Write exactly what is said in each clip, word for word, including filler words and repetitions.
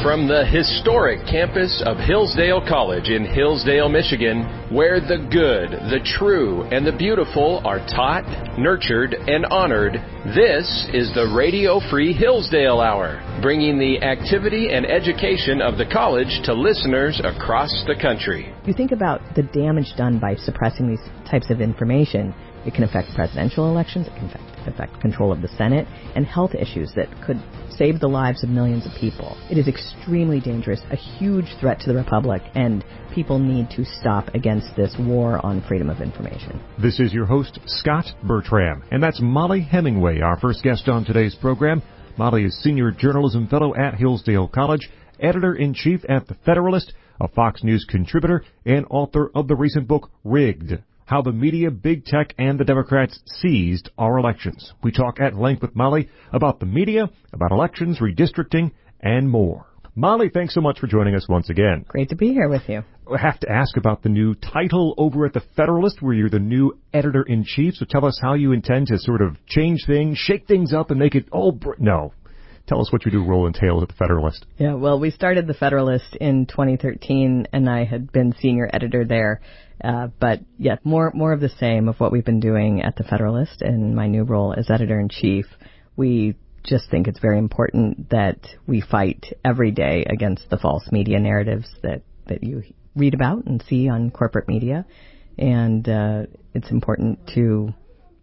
From the historic campus of Hillsdale College in Hillsdale, Michigan, where the good, the true, and the beautiful are taught, nurtured, and honored, this is the Radio Free Hillsdale Hour, bringing the activity and education of the college to listeners across the country. You think about the damage done by suppressing these types of information. It can affect presidential elections, it can affect, affect control of the Senate, and health issues that could save the lives of millions of people. It is extremely dangerous, a huge threat to the Republic, and people need to stop against this war on freedom of information. This is your host, Scott Bertram, and that's Molly Hemingway, our first guest on today's program. Molly is Senior Journalism Fellow at Hillsdale College, Editor-in-Chief at The Federalist, a Fox News contributor, and author of the recent book, Rigged: How the Media, Big Tech, and the Democrats Seized Our Elections. We talk at length with Molly about the media, about elections, redistricting, and more. Molly, thanks so much for joining us once again. Great to be here with you. I have to ask about the new title over at The Federalist, where you're the new editor-in-chief. So tell us how you intend to sort of change things, shake things up, and make it all... Br- no. Tell us what your new role entails at The Federalist. Yeah, well, we started The Federalist in twenty thirteen, and I had been senior editor there. Uh, but, yeah, more more of the same of what we've been doing at The Federalist in my new role as editor-in-chief. We just think it's very important that we fight every day against the false media narratives that, that you read about and see on corporate media. And uh, it's important to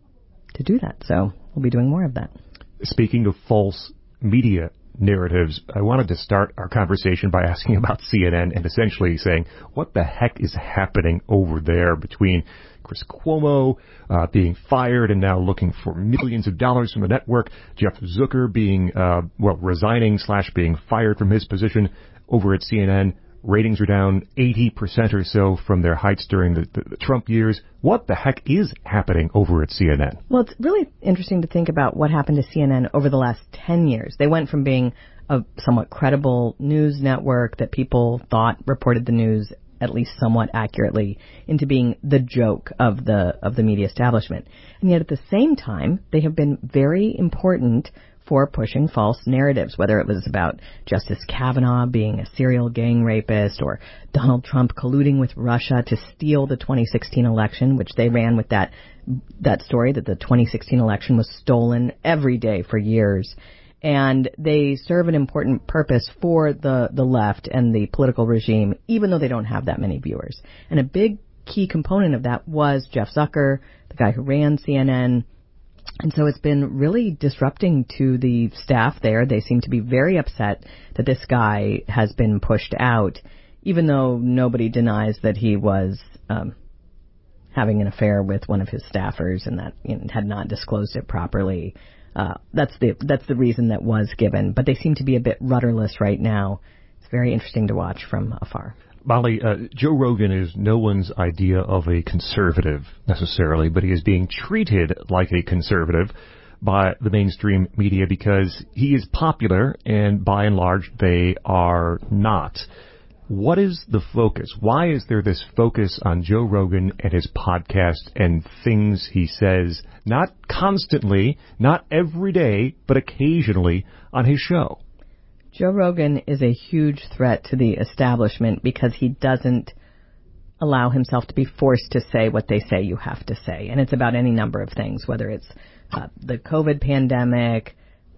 to do that. So we'll be doing more of that. Speaking of false media narratives, I wanted to start our conversation by asking about C N N and essentially saying, what the heck is happening over there between Chris Cuomo uh, being fired and now looking for millions of dollars from the network, Jeff Zucker being, uh, well, resigning slash being fired from his position over at C N N. Ratings are down eighty percent or so from their heights during the, the, the Trump years. What the heck is happening over at C N N? Well, it's really interesting to think about what happened to C N N over the last ten years. They went from being a somewhat credible news network that people thought reported the news at least somewhat accurately into being the joke of the of the media establishment. And yet at the same time, they have been very important for pushing false narratives, whether it was about Justice Kavanaugh being a serial gang rapist or Donald Trump colluding with Russia to steal the twenty sixteen election, which they ran with that that story that the twenty sixteen election was stolen every day for years. And they serve an important purpose for the, the left and the political regime, even though they don't have that many viewers. And a big key component of that was Jeff Zucker, the guy who ran C N N. And so it's been really disrupting to the staff there. They seem to be very upset that this guy has been pushed out, even though nobody denies that he was um, having an affair with one of his staffers and that, you know, had not disclosed it properly. Uh, that's the that's the reason that was given. But they seem to be a bit rudderless right now. It's very interesting to watch from afar. Molly, uh, Joe Rogan is no one's idea of a conservative necessarily, but he is being treated like a conservative by the mainstream media because he is popular and by and large they are not. What is the focus? Why is there this focus on Joe Rogan and his podcast and things he says, not constantly, not every day, but occasionally on his show? Joe Rogan is a huge threat to the establishment because he doesn't allow himself to be forced to say what they say you have to say. And it's about any number of things, whether it's uh, the COVID pandemic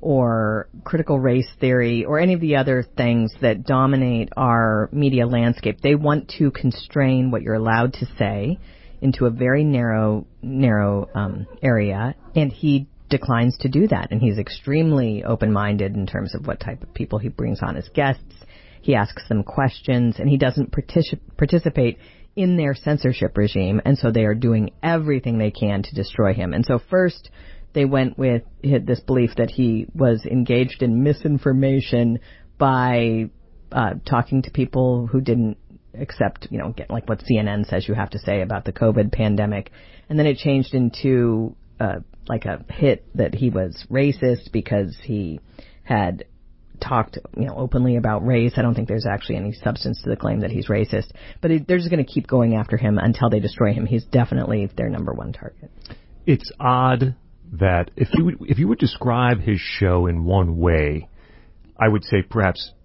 or critical race theory or any of the other things that dominate our media landscape. They want to constrain what you're allowed to say into a very narrow, narrow um, area, and he declines to do that, and he's extremely open-minded in terms of what type of people he brings on as guests. He asks them questions, and he doesn't partic- participate in their censorship regime, and so they are doing everything they can to destroy him. And so first, they went with this belief that he was engaged in misinformation by uh, talking to people who didn't accept, you know, get like what C N N says you have to say about the COVID pandemic. And then it changed into uh, like a hit that he was racist because he had talked, you know, openly about race. I don't think there's actually any substance to the claim that he's racist, but it, they're just going to keep going after him until they destroy him. He's definitely their number one target. It's odd that if you would, if you would describe his show in one way, I would say perhaps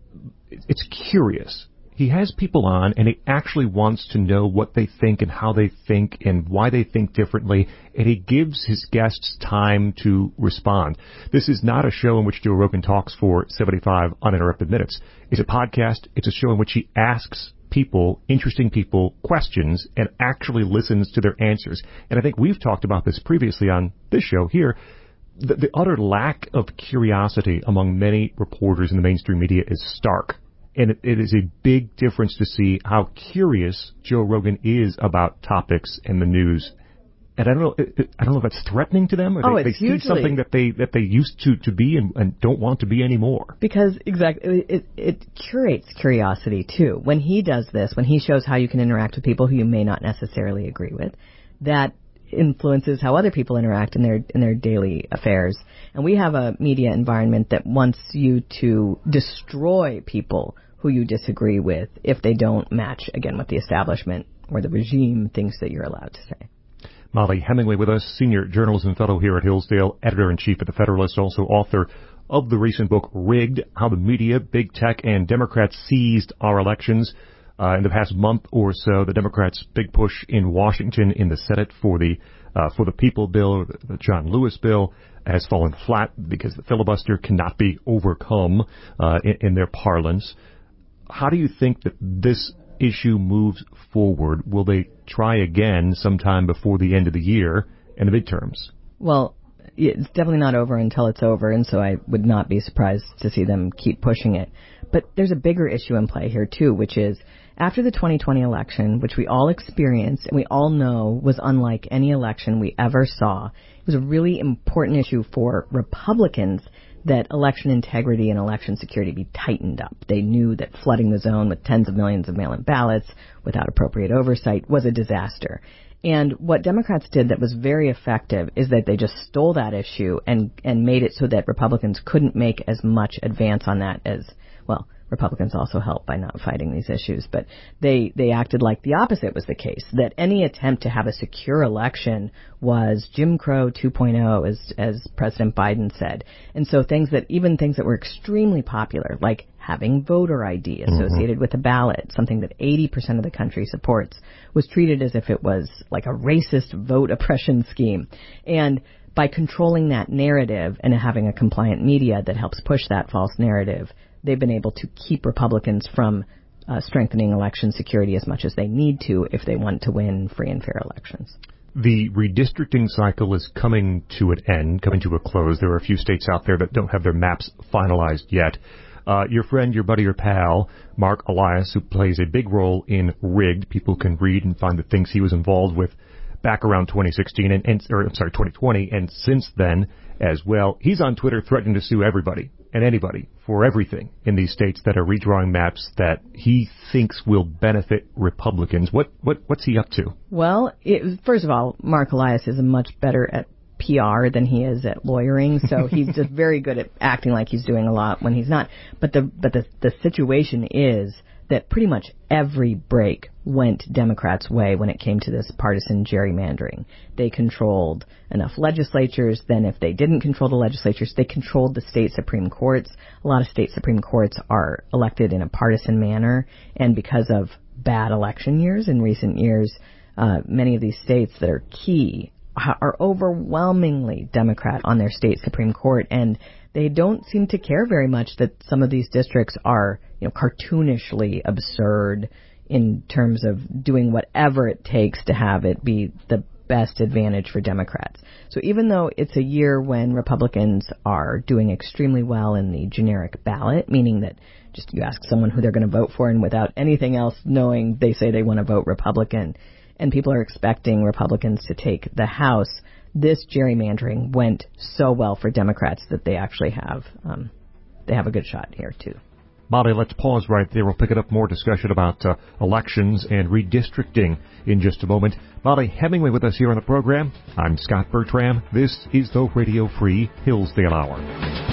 it's curious. He has people on, and he actually wants to know what they think and how they think and why they think differently, and he gives his guests time to respond. This is not a show in which Joe Rogan talks for seventy-five uninterrupted minutes. It's a podcast. It's a show in which he asks people, interesting people, questions and actually listens to their answers. And I think we've talked about this previously on this show here. The, the utter lack of curiosity among many reporters in the mainstream media is stark. And it, it is a big difference to see how curious Joe Rogan is about topics and the news. And I don't know, I don't know if that's threatening to them, or oh, they, it's they see hugely, something that they that they used to, to be and, and don't want to be anymore. Because exactly, it, it curates curiosity too. When he does this, when he shows how you can interact with people who you may not necessarily agree with, that influences how other people interact in their in their daily affairs. And we have a media environment that wants you to destroy people who you disagree with if they don't match, again, what the establishment or the regime thinks that you're allowed to say. Molly Hemingway with us, senior journalism fellow here at Hillsdale, editor-in-chief at The Federalist, also author of the recent book, Rigged, How the Media, Big Tech, and Democrats Seized Our Elections. Uh, in the past month or so, the Democrats' big push in Washington in the Senate for the uh, for the People bill, the, the John Lewis bill, has fallen flat because the filibuster cannot be overcome uh, in, in their parlance. How do you think that this issue moves forward? Will they try again sometime before the end of the year and the midterms? Well, it's definitely not over until it's over, and so I would not be surprised to see them keep pushing it. But there's a bigger issue in play here, too, which is after the twenty twenty election, which we all experienced and we all know was unlike any election we ever saw, it was a really important issue for Republicans that election integrity and election security be tightened up. They knew that flooding the zone with tens of millions of mail-in ballots without appropriate oversight was a disaster. And what Democrats did that was very effective is that they just stole that issue and, and made it so that Republicans couldn't make as much advance on that as, well, Republicans also helped by not fighting these issues, but they, they acted like the opposite was the case, that any attempt to have a secure election was Jim Crow two point oh, as, as President Biden said. And so things that, even things that were extremely popular, like having voter I D associated mm-hmm. with a ballot, something that eighty percent of the country supports, was treated as if it was like a racist vote oppression scheme. And by controlling that narrative and having a compliant media that helps push that false narrative, they've been able to keep Republicans from uh, strengthening election security as much as they need to if they want to win free and fair elections. The redistricting cycle is coming to an end, coming to a close. There are a few states out there that don't have their maps finalized yet. Uh, your friend, your buddy, your pal, Mark Elias, who plays a big role in Rigged, people can read and find the things he was involved with back around twenty sixteen, and, and or I'm sorry, twenty twenty, and since then as well. He's on Twitter threatening to sue everybody and anybody for everything in these states that are redrawing maps that he thinks will benefit Republicans. What what what's he up to? Well, it, first of all, Mark Elias is much better at P R than he is at lawyering, so he's just very good at acting like he's doing a lot when he's not. But the but the the situation is that pretty much every break went Democrats' way when it came to this partisan gerrymandering. They controlled enough legislatures. Then if they didn't control the legislatures, they controlled the state Supreme Courts. A lot of state Supreme Courts are elected in a partisan manner, and because of bad election years in recent years, uh, many of these states that are key are overwhelmingly Democrat on their state Supreme Court, and they don't seem to care very much that some of these districts are, you know, cartoonishly absurd in terms of doing whatever it takes to have it be the best advantage for Democrats. So even though it's a year when Republicans are doing extremely well in the generic ballot, meaning that just you ask someone who they're going to vote for and without anything else knowing they say they want to vote Republican, and people are expecting Republicans to take the House, this gerrymandering went so well for Democrats that they actually have um, they have a good shot here, too. Molly, let's pause right there. We'll pick it up more discussion about uh, elections and redistricting in just a moment. Molly Hemingway with us here on the program. I'm Scott Bertram. This is the Radio Free Hillsdale Hour.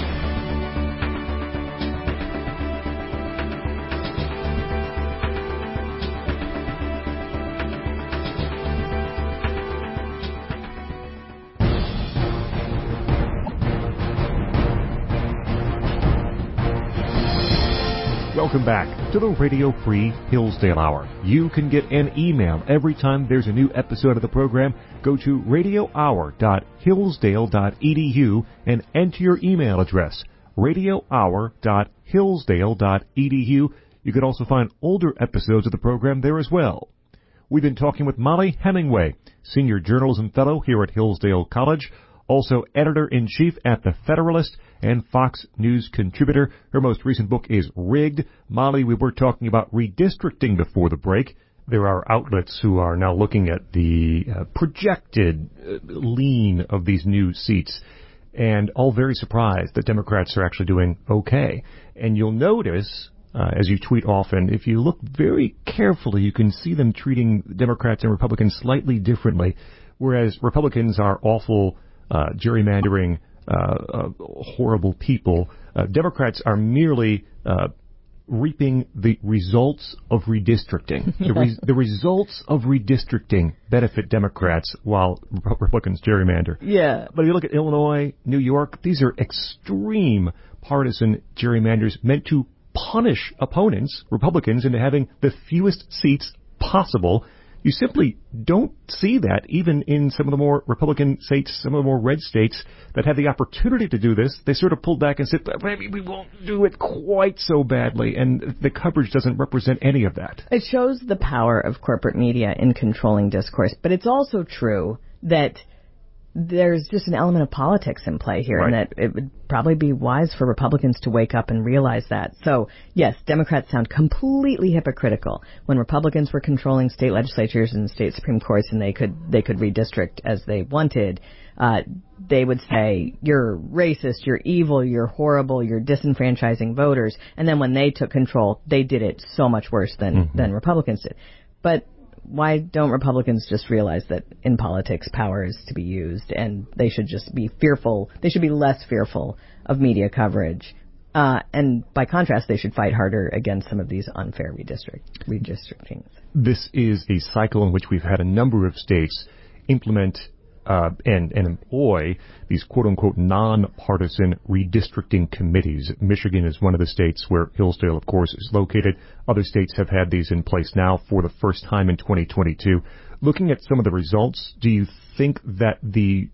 Welcome back to the Radio Free Hillsdale Hour. You can get an email every time there's a new episode of the program. Go to radio hour dot hillsdale dot e d u and enter your email address, radio hour dot hillsdale dot e d u. You can also find older episodes of the program there as well. We've been talking with Mollie Hemingway, Senior Journalism Fellow here at Hillsdale College, also Editor-in-Chief at The Federalist and Fox News contributor. Her most recent book is Rigged. Mollie, we were talking about redistricting before the break. There are outlets who are now looking at the uh, projected uh, lean of these new seats, and all very surprised that Democrats are actually doing okay. And you'll notice, uh, as you tweet often, if you look very carefully, you can see them treating Democrats and Republicans slightly differently, whereas Republicans are awful, uh, gerrymandering, uh, uh, horrible people. Uh, Democrats are merely uh, reaping the results of redistricting. The, re- the results of redistricting benefit Democrats while Republicans gerrymander. Yeah. But if you look at Illinois, New York, these are extreme partisan gerrymanders meant to punish opponents, Republicans, into having the fewest seats possible. You simply don't see that even in some of the more Republican states, some of the more red states that have the opportunity to do this. They sort of pulled back and said, maybe we won't do it quite so badly. And the coverage doesn't represent any of that. It shows the power of corporate media in controlling discourse. But it's also true that there's just an element of politics in play here, right. and that it would probably be wise for Republicans to wake up and realize that. So, yes, Democrats sound completely hypocritical. When Republicans were controlling state legislatures and state Supreme Courts and they could they could redistrict as they wanted, uh, they would say, you're racist, you're evil, you're horrible, you're disenfranchising voters. And then when they took control, they did it so much worse than, mm-hmm. than Republicans did. But why don't Republicans just realize that in politics power is to be used and they should just be fearful, they should be less fearful of media coverage. Uh, and by contrast, they should fight harder against some of these unfair redistrict, redistrictings. This is a cycle in which we've had a number of states implement uh, and, and employ these quote-unquote non-partisan redistricting committees. Michigan is one of the states where Hillsdale, of course, is located. Other states have had these in place now for the first time in twenty twenty-two. Looking at some of the results, do you think that the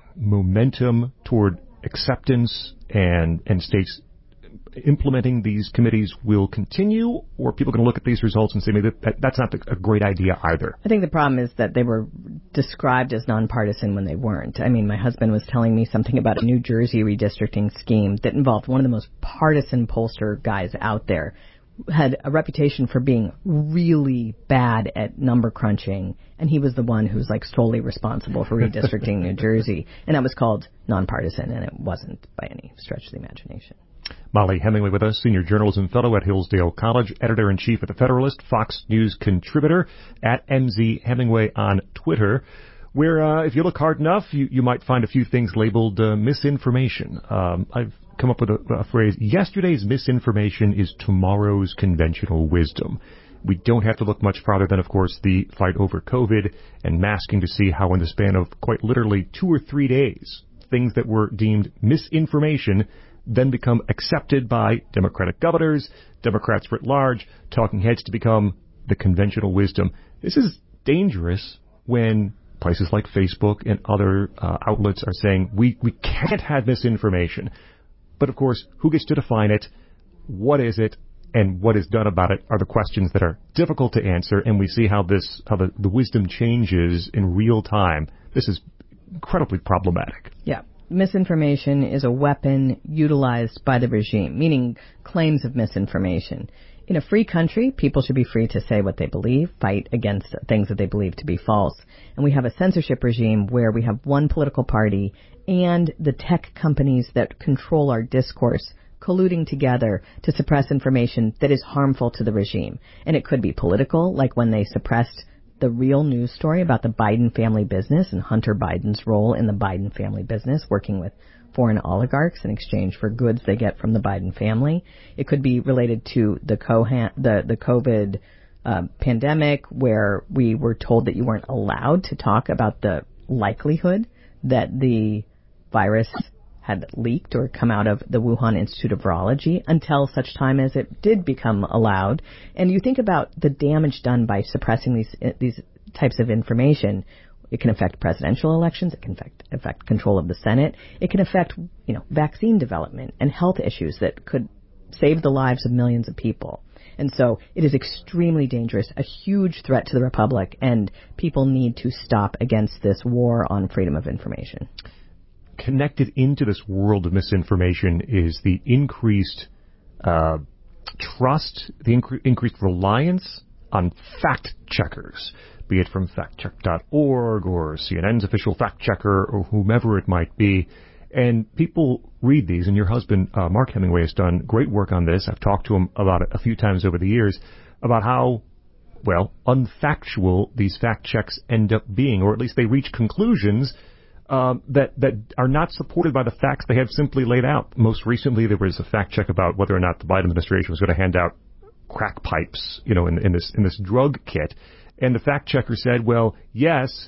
momentum toward acceptance and, and states implementing these committees will continue, or are people going to look at these results and say maybe that, that's not a great idea either? I think the problem is that they were described as nonpartisan when they weren't. I mean, my husband was telling me something about a New Jersey redistricting scheme that involved one of the most partisan pollster guys out there, had a reputation for being really bad at number crunching, and he was the one who was like solely responsible for redistricting New Jersey, and that was called nonpartisan, and it wasn't by any stretch of the imagination. Mollie Hemingway with us, Senior Journalism Fellow at Hillsdale College, Editor-in-Chief at The Federalist, Fox News contributor, at M Z Hemingway on Twitter, where uh, if you look hard enough, you, you might find a few things labeled uh, misinformation. Um, I've come up with a, a phrase, yesterday's misinformation is tomorrow's conventional wisdom. We don't have to look much farther than, of course, the fight over COVID and masking to see how in the span of quite literally two or three days, things that were deemed misinformation then become accepted by Democratic governors, Democrats writ large, talking heads to become the conventional wisdom. This is dangerous when places like Facebook and other uh, outlets are saying we, we can't have misinformation. But, of course, who gets to define it? What is it? And what is done about it are the questions that are difficult to answer. And we see how this, how the, the wisdom changes in real time. This is incredibly problematic. Yeah. Misinformation is a weapon utilized by the regime, meaning claims of misinformation. In a free country, people should be free to say what they believe, fight against things that they believe to be false. And we have a censorship regime where we have one political party and the tech companies that control our discourse colluding together to suppress information that is harmful to the regime. And it could be political, like when they suppressed the real news story about the Biden family business and Hunter Biden's role in the Biden family business, working with foreign oligarchs in exchange for goods they get from the Biden family. It could be related to the co- the, the COVID uh, pandemic, where we were told that you weren't allowed to talk about the likelihood that the virus had leaked or come out of the Wuhan Institute of Virology until such time as it did become allowed. And you think about the damage done by suppressing these these types of information. It can affect presidential elections. It can affect, affect control of the Senate. It can affect, you know, vaccine development and health issues that could save the lives of millions of people. And so it is extremely dangerous, a huge threat to the Republic, and people need to stop against this war on freedom of information. Connected into this world of misinformation is the increased uh, trust, the incre- increased reliance on fact checkers, be it from fact check dot org or C N N's official fact checker or whomever it might be. And people read these, and your husband, uh, Mark Hemingway, has done great work on this. I've talked to him about it a few times over the years, about how, well, unfactual these fact checks end up being, or at least they reach conclusions um, that, that are not supported by the facts they have simply laid out. Most recently, there was a fact check about whether or not the Biden administration was going to hand out crack pipes, you know, in, in this in this drug kit. And the fact checker said, well, yes,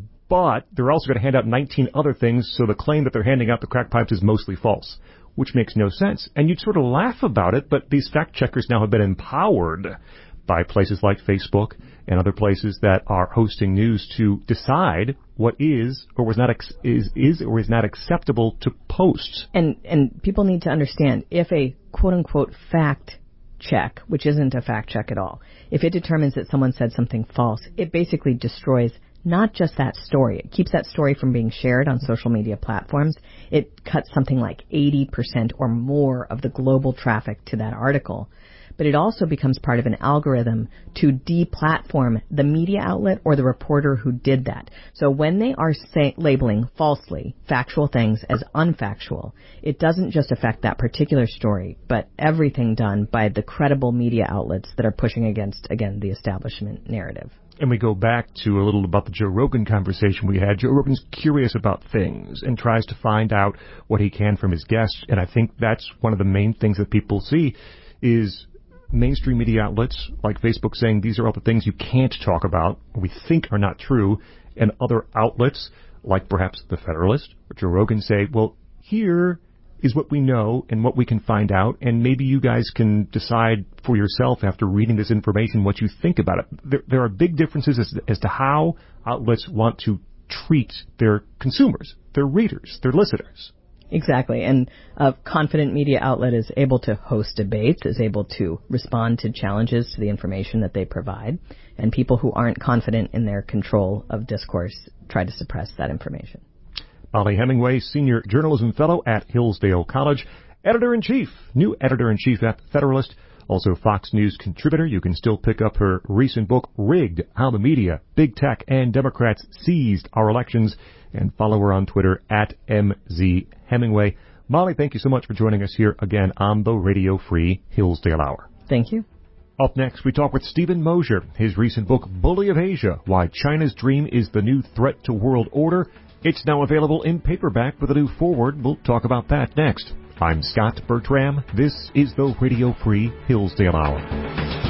but they're also going to hand out nineteen other things, so the claim that they're handing out the crack pipes is mostly false, which makes no sense. And you'd sort of laugh about it, but these fact checkers now have been empowered by places like Facebook and other places that are hosting news to decide what is or was not ex- is is or is not acceptable to post. And and people need to understand, if a quote unquote fact check, which isn't a fact check at all, if it determines that someone said something false, it basically destroys not just that story. It keeps that story from being shared on social media platforms. It cuts something like eighty percent or more of the global traffic to that article. But it also becomes part of an algorithm to deplatform the media outlet or the reporter who did that. So when they are say, labeling falsely factual things as unfactual, it doesn't just affect that particular story, but everything done by the credible media outlets that are pushing against, again, the establishment narrative. And we go back to a little about the Joe Rogan conversation we had. Joe Rogan's curious about things and tries to find out what he can from his guests. And I think that's one of the main things that people see is mainstream media outlets like Facebook saying these are all the things you can't talk about, or we think are not true, and other outlets like perhaps The Federalist or Joe Rogan say, well, here is what we know and what we can find out, and maybe you guys can decide for yourself after reading this information what you think about it. There, there are big differences as, as to how outlets want to treat their consumers, their readers, their listeners. Exactly. And a confident media outlet is able to host debates, is able to respond to challenges to the information that they provide. And people who aren't confident in their control of discourse try to suppress that information. Molly Hemingway, Senior Journalism Fellow at Hillsdale College, Editor-in-Chief, new Editor-in-Chief at The Federalist, also Fox News contributor. You can still pick up her recent book, Rigged, How the Media, Big Tech, and Democrats Seized Our Elections, and follow her on Twitter at M Z Hemingway. Molly, thank you so much for joining us here again on the Radio Free Hillsdale Hour. Thank you. Up next, we talk with Stephen Mosier. His recent book, Bully of Asia, Why China's Dream is the New Threat to World Order. It's now available in paperback with a new foreword. We'll talk about that next. I'm Scott Bertram. This is the Radio Free Hillsdale Hour.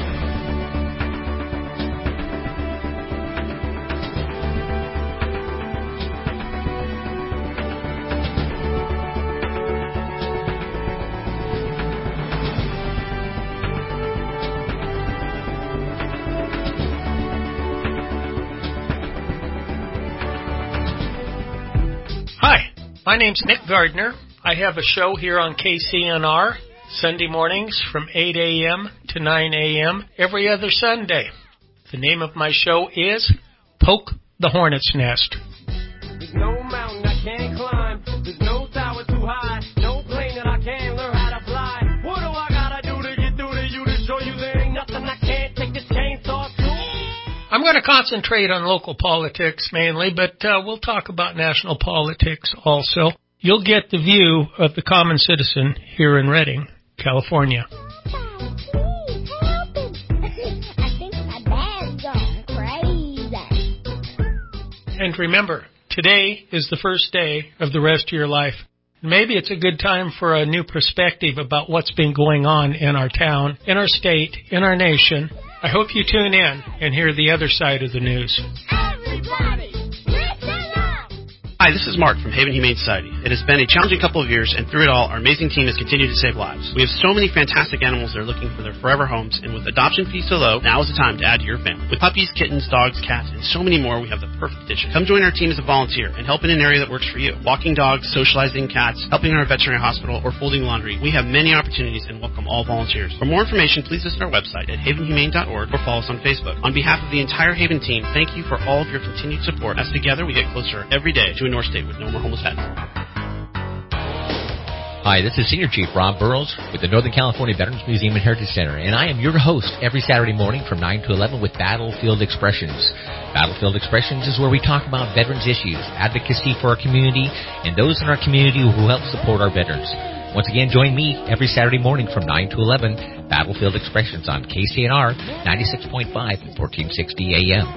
My name's Nick Gardner. I have a show here on K C N R Sunday mornings from eight a.m. to nine a.m. every other Sunday. The name of my show is Poke the Hornet's Nest. There's no mountain I can't climb. There's no tower too high. No plane that I can't learn how to fly. What do I gotta do to get through to you to show you there ain't nothing I can't take this chainsaw to? I'm going to concentrate on local politics mainly, but uh, we'll talk about national politics also. You'll get the view of the common citizen here in Redding, California. And remember, today is the first day of the rest of your life. Maybe it's a good time for a new perspective about what's been going on in our town, in our state, in our nation. I hope you tune in and hear the other side of the news. Everybody, listen up! Hi, this is Mark from Haven Humane Society. It has been a challenging couple of years, and through it all, our amazing team has continued to save lives. We have so many fantastic animals that are looking for their forever homes, and with adoption fees so low, now is the time to add to your family. With puppies, kittens, dogs, cats, and so many more, we have the perfect addition. Come join our team as a volunteer and help in an area that works for you. Walking dogs, socializing cats, helping in our veterinary hospital, or folding laundry. We have many opportunities and welcome all volunteers. For more information, please visit our website at haven humane dot org or follow us on Facebook. On behalf of the entire Haven team, thank you for all of your continued support, as together we get closer every day to a North State with no more homeless pets. Hi, this is Senior Chief Rob Burrows with the Northern California Veterans Museum and Heritage Center, and I am your host every Saturday morning from nine to eleven with Battlefield Expressions. Battlefield Expressions is where we talk about veterans issues, advocacy for our community, and those in our community who help support our veterans. Once again, join me every Saturday morning from nine to eleven, Battlefield Expressions on K C N R ninety-six point five and fourteen sixty A M.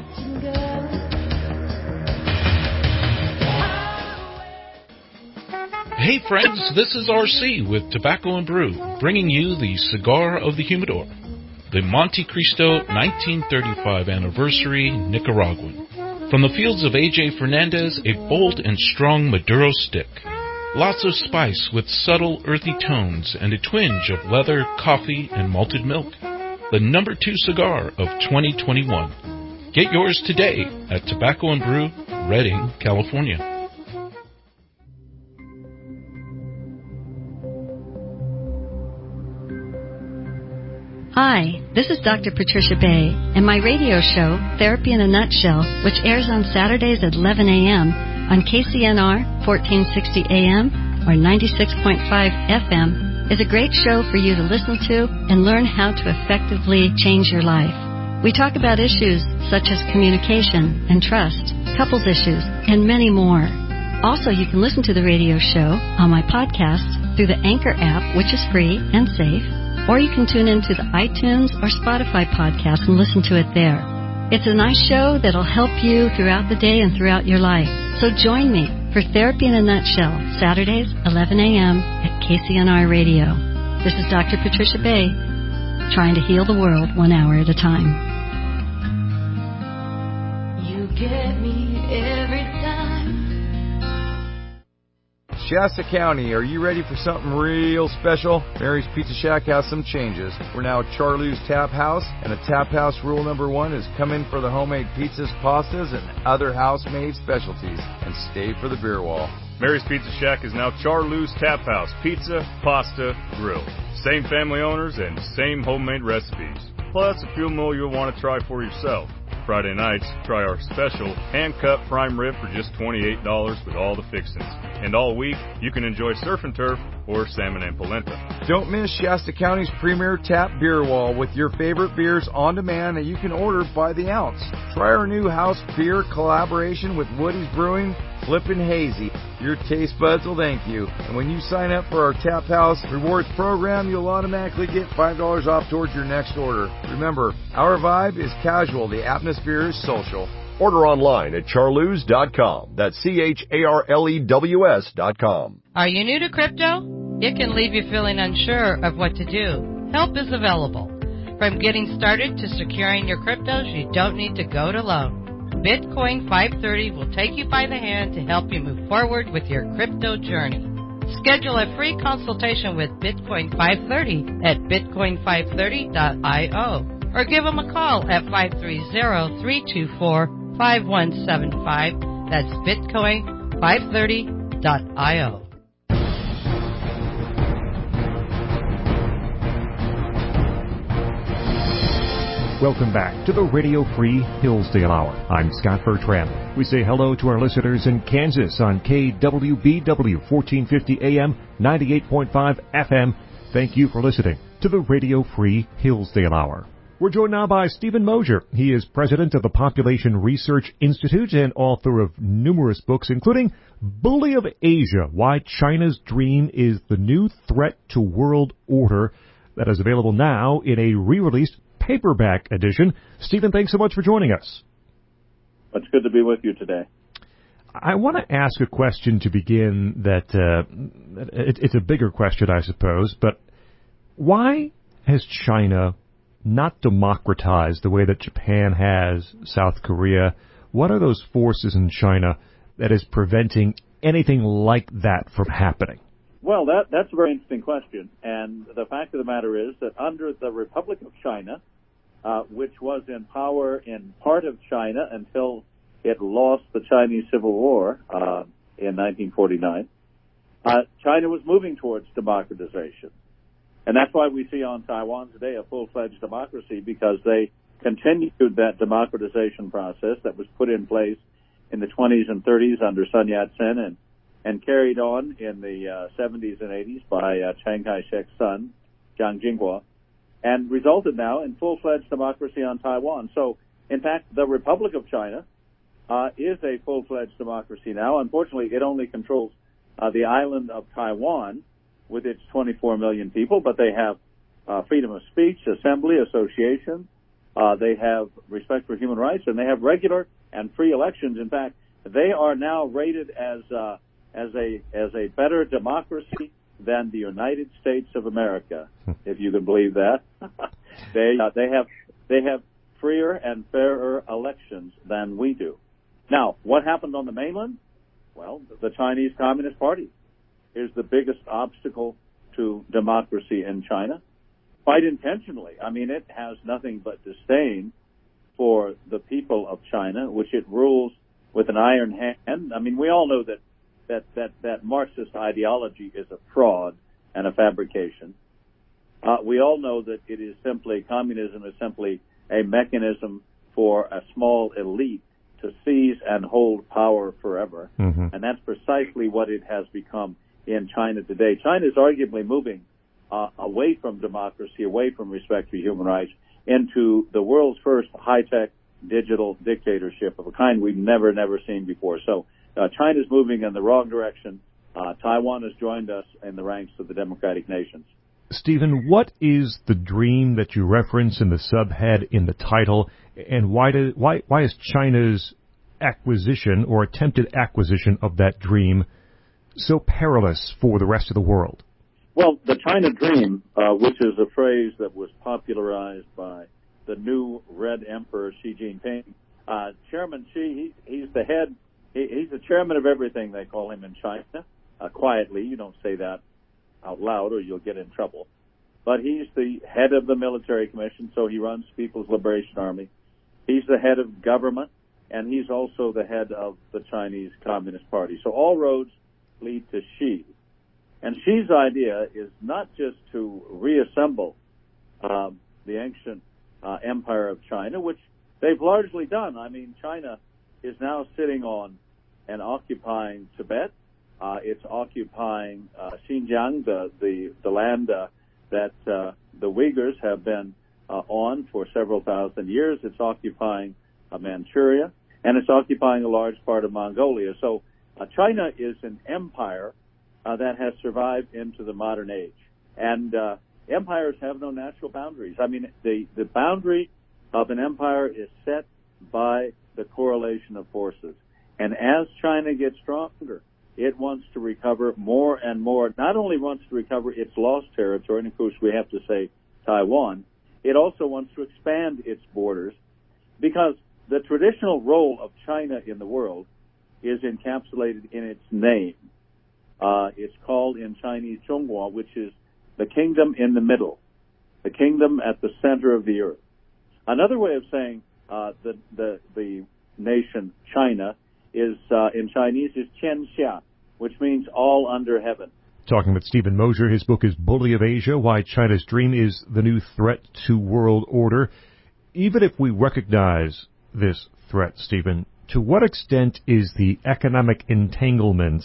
Hey friends, this is R C with Tobacco and Brew, bringing you the cigar of the humidor, the Monte Cristo nineteen thirty-five Anniversary Nicaraguan. From the fields of A J Fernandez, a bold and strong Maduro stick. Lots of spice with subtle earthy tones and a twinge of leather, coffee, and malted milk. The number two cigar of twenty twenty-one. Get yours today at Tobacco and Brew, Redding, California. Hi, this is Doctor Patricia Bay, and my radio show, Therapy in a Nutshell, which airs on Saturdays at eleven a.m. on K C N R fourteen sixty A M or ninety-six point five F M, is a great show for you to listen to and learn how to effectively change your life. We talk about issues such as communication and trust, couples issues, and many more. Also, you can listen to the radio show on my podcast through the Anchor app, which is free and safe, or you can tune into the iTunes or Spotify podcast and listen to it there. It's a nice show that'll help you throughout the day and throughout your life. So join me for Therapy in a Nutshell, Saturdays, eleven a.m. at K C N R Radio. This is Doctor Patricia Bay, trying to heal the world one hour at a time. You get me every time. Shasta County, are you ready for something real special? Mary's Pizza Shack has some changes. We're now Charlie's Tap House, and the Tap House rule number one is come in for the homemade pizzas, pastas, and other house-made specialties, and stay for the beer wall. Mary's Pizza Shack is now Charlie's Tap House, pizza, pasta, grill. Same family owners and same homemade recipes. Plus a few more you'll want to try for yourself. Friday nights, try our special hand-cut prime rib for just twenty-eight dollars with all the fixings. And all week, you can enjoy surf and turf or salmon and polenta. Don't miss Shasta County's premier tap beer wall with your favorite beers on demand that you can order by the ounce. Try our new house beer collaboration with Woody's Brewing, Flippin' Hazy. Your taste buds will thank you. And when you sign up for our Tap House Rewards program, you'll automatically get five dollars off towards your next order. Remember, our vibe is casual. The atmosphere is social. Order online at charlews dot com. That's C H A R L E W S dot com. Are you new to crypto? It can leave you feeling unsure of what to do. Help is available. From getting started to securing your cryptos, you don't need to go it alone. Bitcoin five thirty will take you by the hand to help you move forward with your crypto journey. Schedule a free consultation with Bitcoin five thirty at bitcoin five thirty dot io or give them a call at five three zero, three two four, five one seven five. That's bitcoin five thirty dot io. Welcome back to the Radio Free Hillsdale Hour. I'm Scott Bertrand. We say hello to our listeners in Kansas on K W B W fourteen fifty A M, ninety-eight point five F M. Thank you for listening to the Radio Free Hillsdale Hour. We're joined now by Stephen Mosier. He is president of the Population Research Institute and author of numerous books, including Bully of Asia, Why China's Dream is the New Threat to World Order. That is available now in a re-released paperback edition. Stephen, thanks so much for joining us. It's good to be with you today. I want to ask a question to begin that uh, it, it's a bigger question, I suppose, but why has China not democratized the way that Japan has South Korea? What are those forces in China that is preventing anything like that from happening? Well, that that's a very interesting question. And the fact of the matter is that under the Republic of China, uh, which was in power in part of China until it lost the Chinese Civil War uh, in nineteen forty-nine, uh, China was moving towards democratization. And that's why we see on Taiwan today a full-fledged democracy, because they continued that democratization process that was put in place in the twenties and thirties under Sun Yat-sen and, and carried on in the uh, seventies and eighties by uh, Chiang Kai-shek's son, Jiang Jingguo, and resulted now in full-fledged democracy on Taiwan. So, in fact, the Republic of China uh, is a full-fledged democracy now. Unfortunately, it only controls uh, the island of Taiwan with its twenty-four million people, but they have uh, freedom of speech, assembly, association. Uh, they have respect for human rights, and they have regular and free elections. In fact, they are now rated as uh, as a as a better democracy than the United States of America, if you can believe that. they uh, they have they have freer and fairer elections than we do. Now, what happened on the mainland? Well, the Chinese Communist Party is the biggest obstacle to democracy in China, quite intentionally. I mean, it has nothing but disdain for the people of China, which it rules with an iron hand. I mean, we all know that that that, that Marxist ideology is a fraud and a fabrication. Uh, we all know that it is simply, communism is simply a mechanism for a small elite to seize and hold power forever. Mm-hmm. And that's precisely what it has become in China today. China is arguably moving uh, away from democracy, away from respect for human rights, into the world's first high-tech digital dictatorship of a kind we've never, never seen before. So uh, China's moving in the wrong direction. Uh, Taiwan has joined us in the ranks of the democratic nations. Stephen, what is the dream that you reference in the subhead in the title, and why, do, why, why is China's acquisition or attempted acquisition of that dream so perilous for the rest of the world? Well, the China Dream, uh, which is a phrase that was popularized by the new Red Emperor Xi Jinping, uh, Chairman Xi, he, he's the head, he, he's the chairman of everything, they call him in China. Uh, quietly, you don't say that out loud or you'll get in trouble. But he's the head of the military commission, so he runs People's Liberation Army. He's the head of government, and he's also the head of the Chinese Communist Party. So all roads lead to Xi. And Xi's idea is not just to reassemble uh, the ancient uh, empire of China, which they've largely done. I mean, China is now sitting on and occupying Tibet. Uh, it's occupying uh, Xinjiang, the, the, the land uh, that uh, the Uyghurs have been uh, on for several thousand years. It's occupying uh, Manchuria, and it's occupying a large part of Mongolia. So uh, China is an empire uh, that has survived into the modern age. And uh, empires have no natural boundaries. I mean, the, the boundary of an empire is set by the correlation of forces. And as China gets stronger, it wants to recover more and more. Not only wants to recover its lost territory, and of course we have to say Taiwan, it also wants to expand its borders, because the traditional role of China in the world is encapsulated in its name. Uh, it's called in Chinese Zhonghua, which is the kingdom in the middle, the kingdom at the center of the earth. Another way of saying uh, the, the the nation China is uh, in Chinese is Qianxia, which means all under heaven. Talking with Stephen Mosher, his book is Bully of Asia, Why China's Dream is the New Threat to World Order. Even if we recognize this threat, Stephen, to what extent is the economic entanglements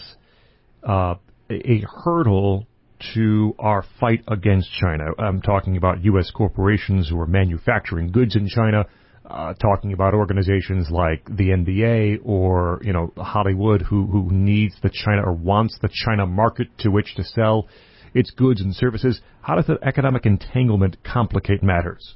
uh, a hurdle to our fight against China? I'm talking about U S corporations who are manufacturing goods in China, uh, talking about organizations like the N B A or, you know, Hollywood who, who needs the China or wants the China market to which to sell its goods and services. How does the economic entanglement complicate matters?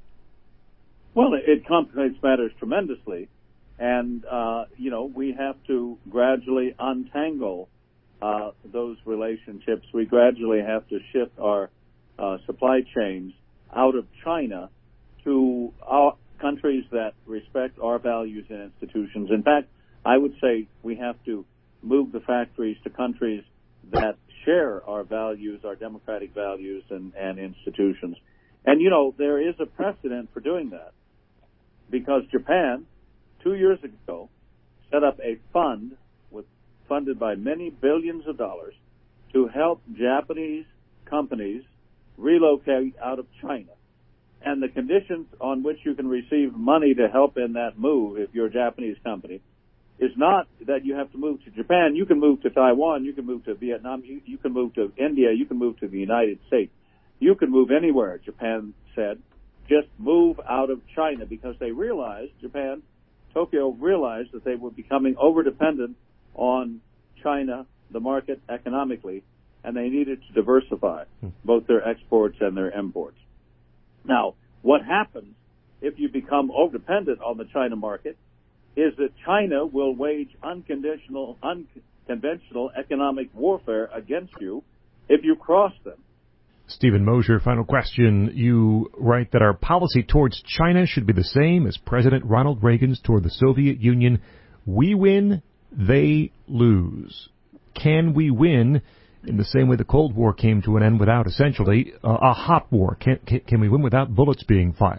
Well, it complicates matters tremendously. And, uh, you know, we have to gradually untangle uh, those relationships. We gradually have to shift our uh, supply chains out of China to our countries that respect our values and institutions. In fact, I would say we have to move the factories to countries that share our values, our democratic values and, and institutions. And, you know, there is a precedent for doing that because Japan, two years ago, set up a fund with, funded by many billions of dollars to help Japanese companies relocate out of China. And the conditions on which you can receive money to help in that move, if you're a Japanese company, is not that you have to move to Japan. You can move to Taiwan. You can move to Vietnam. You, you can move to India. You can move to the United States. You can move anywhere, Japan said. Just move out of China because they realized, Japan, Tokyo realized that they were becoming over-dependent on China, the market economically, and they needed to diversify both their exports and their imports. Now, what happens if you become over-dependent on the China market is that China will wage unconditional, unconventional economic warfare against you if you cross them. Stephen Mosier, final question. You write that our policy towards China should be the same as President Ronald Reagan's toward the Soviet Union. We win, they lose. Can we win in the same way the Cold War came to an end without essentially uh, a hot war? Can, can, can we win without bullets being fired?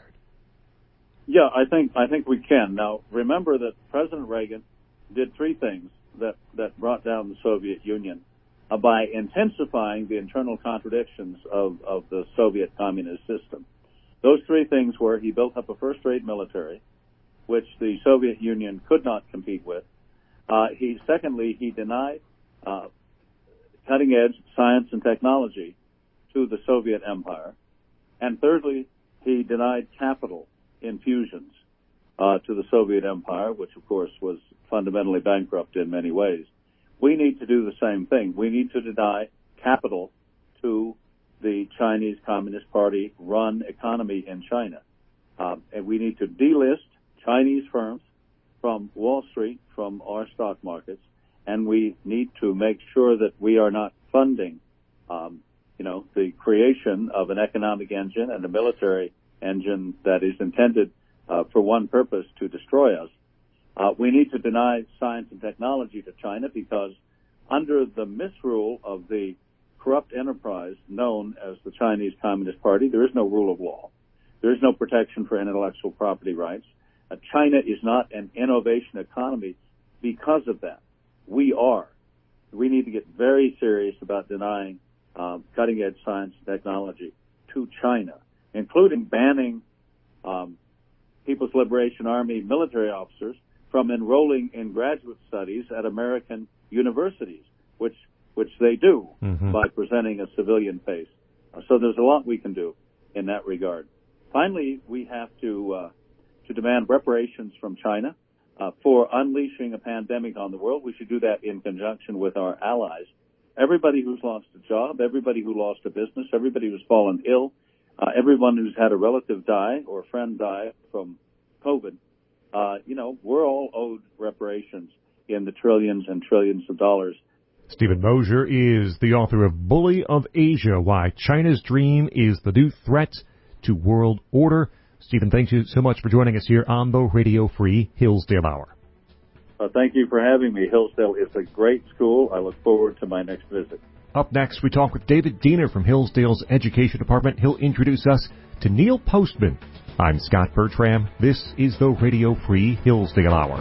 Yeah, I think I think we can. Now, remember that President Reagan did three things that, that brought down the Soviet Union uh, by intensifying the internal contradictions of, of the Soviet communist system. Those three things were he built up a first-rate military, which the Soviet Union could not compete with. Uh, he secondly, he denied uh, cutting-edge science and technology to the Soviet Empire. And thirdly, he denied capital infusions uh, to the Soviet Empire, which, of course, was fundamentally bankrupt in many ways. We need to do the same thing. We need to deny capital to the Chinese Communist Party-run economy in China. Uh, and we need to delist Chinese firms from Wall Street, from our stock markets, and we need to make sure that we are not funding, um, you know, the creation of an economic engine and a military engine that is intended uh, for one purpose, to destroy us. Uh, we need to deny science and technology to China because under the misrule of the corrupt enterprise known as the Chinese Communist Party, there is no rule of law. There is no protection for intellectual property rights. Uh, China is not an innovation economy because of that. We are. We need to get very serious about denying um, cutting-edge science and technology to China, including banning um, People's Liberation Army military officers from enrolling in graduate studies at American universities, which which they do mm-hmm. by presenting a civilian face. Uh, so there's a lot we can do in that regard. Finally, we have to uh, to demand reparations from China uh, for unleashing a pandemic on the world. We should do that in conjunction with our allies. Everybody who's lost a job, everybody who lost a business, everybody who's fallen ill, uh, everyone who's had a relative die or a friend die from COVID, uh, you know, we're all owed reparations in the trillions and trillions of dollars. Stephen Mosier is the author of Bully of Asia, Why China's Dream is the New Threat to World Order. Stephen, thank you so much for joining us here on the Radio Free Hillsdale Hour. Uh, thank you for having me. Hillsdale is a great school. I look forward to my next visit. Up next, we talk with David Diener from Hillsdale's Education Department. He'll introduce us to Neil Postman. I'm Scott Bertram. This is the Radio Free Hillsdale Hour.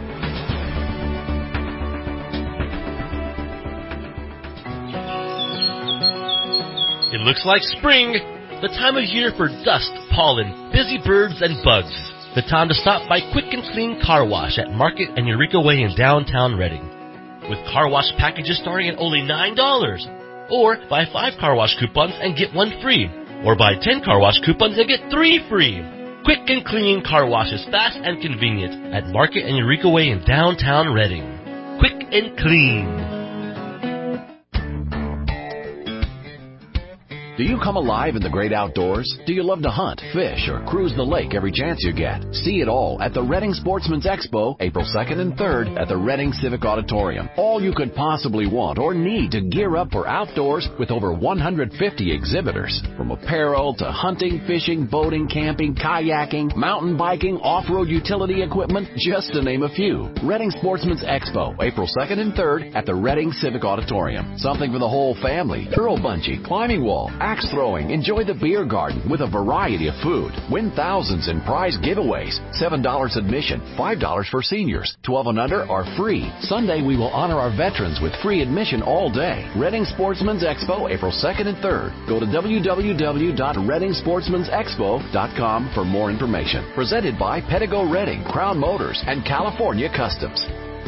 It looks like spring, the time of year for dust, pollen, busy birds, and bugs. The time to stop by Quick and Clean Car Wash at Market and Eureka Way in downtown Reading. With car wash packages starting at only nine dollars. Or buy five car wash coupons and get one free. Or buy ten car wash coupons and get three free. Quick and Clean Car Wash is fast and convenient at Market and Eureka Way in downtown Reading. Quick and Clean. Do you come alive in the great outdoors? Do you love to hunt, fish, or cruise the lake every chance you get? See it all at the Reading Sportsman's Expo, April second and third at the Reading Civic Auditorium. All you could possibly want or need to gear up for outdoors with over one hundred fifty exhibitors. From apparel to hunting, fishing, boating, camping, kayaking, mountain biking, off-road utility equipment, just to name a few. Reading Sportsman's Expo, April second and third at the Reading Civic Auditorium. Something for the whole family. Earl Bungee, climbing wall, axe throwing. Enjoy the beer garden with a variety of food. Win thousands in prize giveaways. seven dollars admission, five dollars for seniors. twelve and under are free. Sunday we will honor our veterans with free admission all day. Reading Sportsman's Expo, April second and third. Go to w w w dot reading sportsmans expo dot com for more information. Presented by Pedigo Reading, Crown Motors, and California Customs.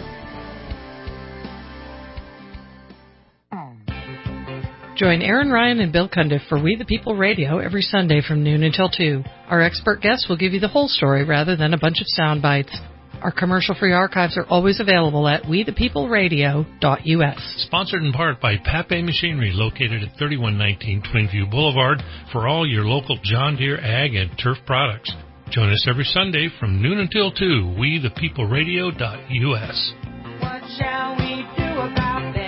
Join Aaron Ryan and Bill Cundiff for We the People Radio every Sunday from noon until two. Our expert guests will give you the whole story rather than a bunch of sound bites. Our commercial-free archives are always available at we the people radio dot u s. Sponsored in part by Pape Machinery, located at thirty-one nineteen Twinview Boulevard, for all your local John Deere ag and turf products. Join us every Sunday from noon until two, we the people radio dot u s. What shall we do about them?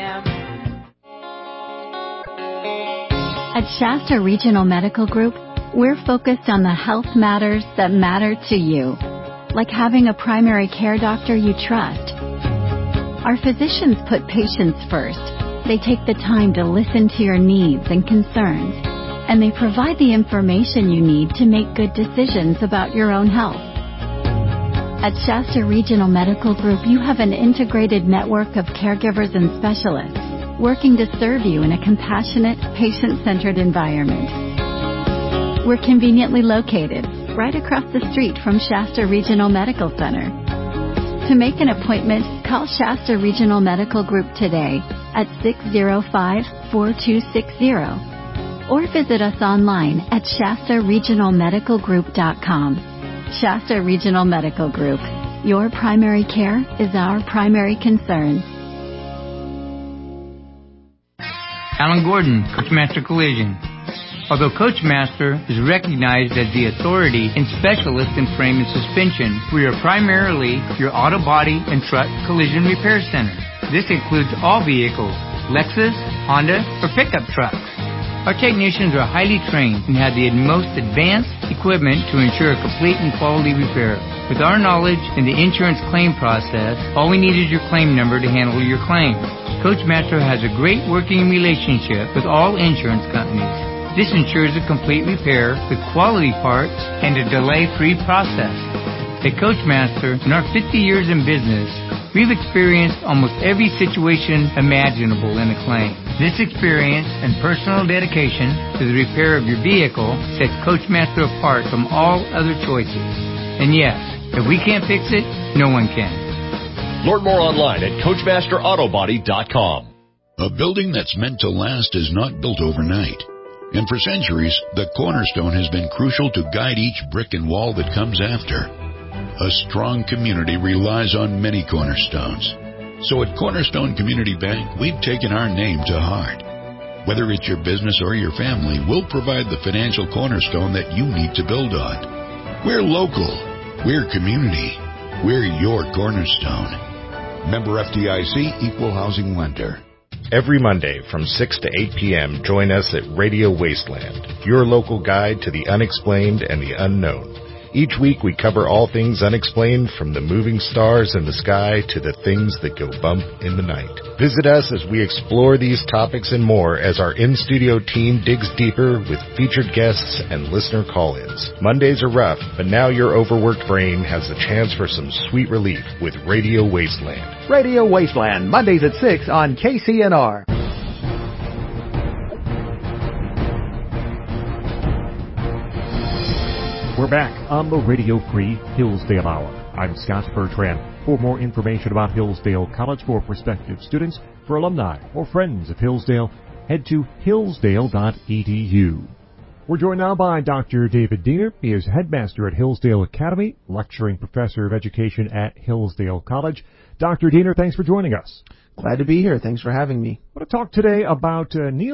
At Shasta Regional Medical Group, we're focused on the health matters that matter to you, like having a primary care doctor you trust. Our physicians put patients first. They take the time to listen to your needs and concerns, and they provide the information you need to make good decisions about your own health. At Shasta Regional Medical Group, you have an integrated network of caregivers and specialists working to serve you in a compassionate, patient-centered environment. We're conveniently located right across the street from Shasta Regional Medical Center. To make an appointment, call Shasta Regional Medical Group today at six zero five, four two six zero or visit us online at shasta regional medical group dot com. Shasta Regional Medical Group. Your primary care is our primary concern. Alan Gordon, Coachmaster Collision. Although Coachmaster is recognized as the authority and specialist in frame and suspension, we are primarily your auto body and truck collision repair center. This includes all vehicles, Lexus, Honda, or pickup trucks. Our technicians are highly trained and have the most advanced equipment to ensure a complete and quality repair. With our knowledge in the insurance claim process, all we need is your claim number to handle your claim. Coachmaster has a great working relationship with all insurance companies. This ensures a complete repair with quality parts and a delay-free process. At Coachmaster, in our fifty years in business, we've experienced almost every situation imaginable in a claim. This experience and personal dedication to the repair of your vehicle sets Coachmaster apart from all other choices. And yes, if we can't fix it, no one can. Learn more online at coachmaster auto body dot com. A building that's meant to last is not built overnight. And for centuries, the cornerstone has been crucial to guide each brick and wall that comes after. A strong community relies on many cornerstones. So at Cornerstone Community Bank, we've taken our name to heart. Whether it's your business or your family, we'll provide the financial cornerstone that you need to build on. We're local. We're community. We're your cornerstone. Member F D I C, Equal Housing Lender. Every Monday from six to eight p.m., join us at Radio Wasteland, your local guide to the unexplained and the unknown. Each week we cover all things unexplained, from the moving stars in the sky to the things that go bump in the night. Visit us as we explore these topics and more as our in-studio team digs deeper with featured guests and listener call-ins. Mondays are rough, but now your overworked brain has the chance for some sweet relief with Radio Wasteland. Radio Wasteland, Mondays at six on K C N R. We're back on the Radio Free Hillsdale Hour. I'm Scott Bertrand. For more information about Hillsdale College for prospective students, for alumni, or friends of Hillsdale, head to hillsdale dot e d u. We're joined now by Doctor David Diener. He is headmaster at Hillsdale Academy, lecturing professor of education at Hillsdale College. Doctor Diener, thanks for joining us. Glad to be here. Thanks for having me. I want to talk today about uh, Neil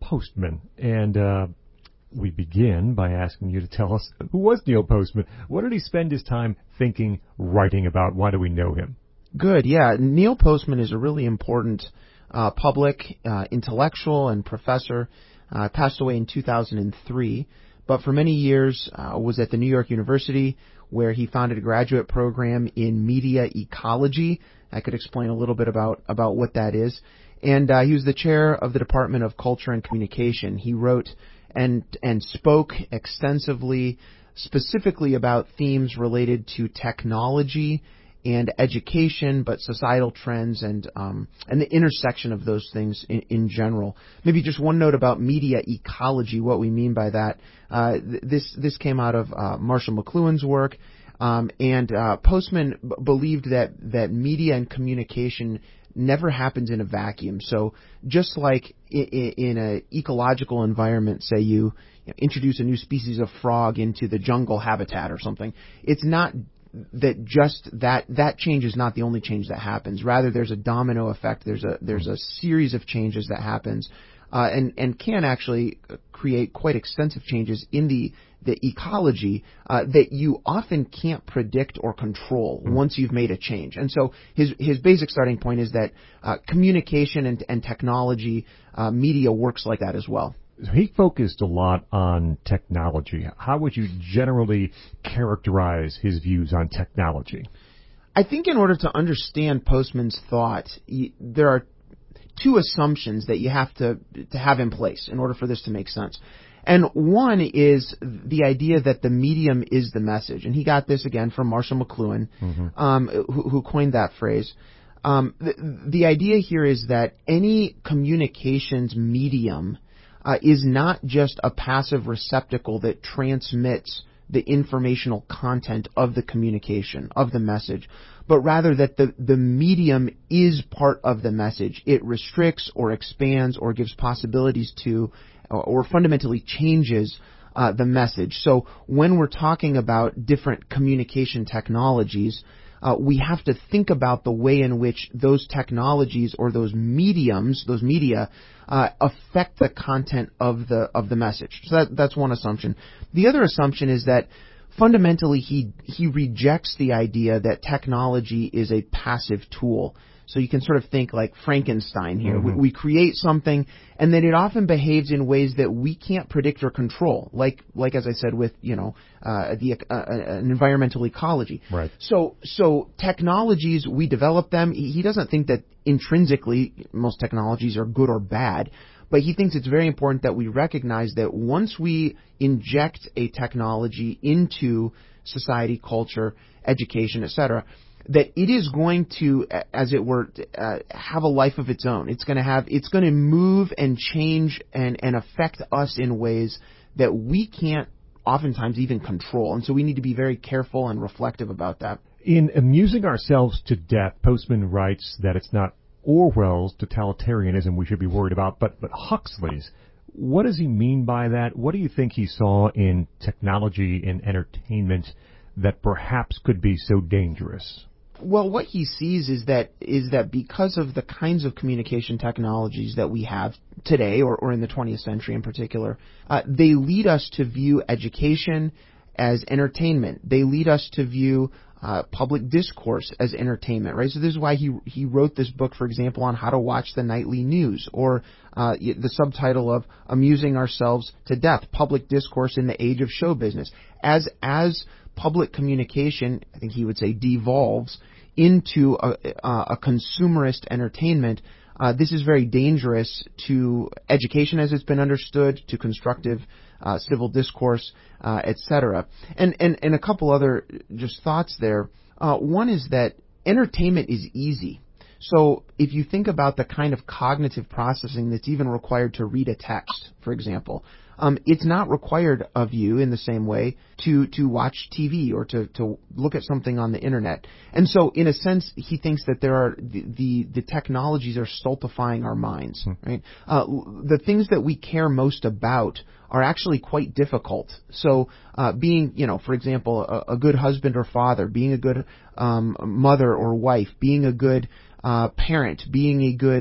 Postman. And uh, we begin by asking you to tell us, who was Neil Postman? What did he spend his time thinking, writing about? Why do we know him? Good, yeah. Neil Postman is a really important uh, public uh, intellectual and professor. Uh, passed away in two thousand three, but for many years uh, was at the New York University, where he founded a graduate program in media ecology. I could explain a little bit about, about what that is. And uh, he was the chair of the Department of Culture and Communication. He wrote and and spoke extensively, specifically about themes related to technology and education, but societal trends and um, and the intersection of those things in, in general. Maybe just one note about media ecology, what we mean by that. Uh, th- this this came out of uh, Marshall McLuhan's work, um, and uh, Postman b- believed that that media and communication never happens in a vacuum. So just like in, in an ecological environment, say you, you know, introduce a new species of frog into the jungle habitat or something, it's not that just that that change is not the only change that happens. Rather, there's a domino effect. There's a there's a series of changes that happens, uh, and and can actually create quite extensive changes in the the ecology uh, that you often can't predict or control once you've made a change. And so his his basic starting point is that uh, communication and, and technology, uh, media works like that as well. He focused a lot on technology. How would you generally characterize his views on technology? I think in order to understand Postman's thought, you, there are two assumptions that you have to, to have in place in order for this to make sense. And one is the idea that the medium is the message. And he got this again from Marshall McLuhan, mm-hmm. um, who, who coined that phrase. Um, the, the idea here is that any communications medium Uh, is not just a passive receptacle that transmits the informational content of the communication, of the message, but rather that the, the medium is part of the message. It restricts or expands or gives possibilities to or, or fundamentally changes uh, the message. So when we're talking about different communication technologies, Uh, we have to think about the way in which those technologies or those mediums, those media, uh, affect the content of the of the message. So that, that's one assumption. The other assumption is that fundamentally he he rejects the idea that technology is a passive tool. So you can sort of think like Frankenstein here. Mm-hmm. We, we create something, and then it often behaves in ways that we can't predict or control, like, like as I said, with, you know, uh, the uh, an environmental ecology. Right. So, so technologies, we develop them. He, he doesn't think that intrinsically most technologies are good or bad, but he thinks it's very important that we recognize that once we inject a technology into society, culture, education, et cetera, that it is going to, as it were, uh, have a life of its own. It's going to have, it's going to move and change and, and affect us in ways that we can't oftentimes even control. And so we need to be very careful and reflective about that. In Amusing Ourselves to Death, Postman writes that it's not Orwell's totalitarianism we should be worried about, but, but Huxley's. What does he mean by that? What do you think he saw in technology and entertainment that perhaps could be so dangerous? Well, what he sees is that is that because of the kinds of communication technologies that we have today, or, or in the twentieth century in particular, uh, they lead us to view education as entertainment. They lead us to view uh, public discourse as entertainment, right? So this is why he he wrote this book, for example, on how to watch the nightly news, or uh, the subtitle of Amusing Ourselves to Death, Public Discourse in the Age of Show Business. As as public communication, I think he would say, devolves into a, a, a consumerist entertainment, uh, this is very dangerous to education as it's been understood, to constructive uh, civil discourse, uh, et cetera. And, and, and a couple other just thoughts there. Uh, one is that entertainment is easy. So if you think about the kind of cognitive processing that's even required to read a text, for example, Um, it's not required of you in the same way to, to watch T V or to, to look at something on the internet. And so in a sense, he thinks that there are the, the, the technologies are stultifying our minds, right? Uh, the things that we care most about are actually quite difficult. So, uh, being, you know, for example, a, a good husband or father, being a good, um, mother or wife, being a good, uh, parent, being a good,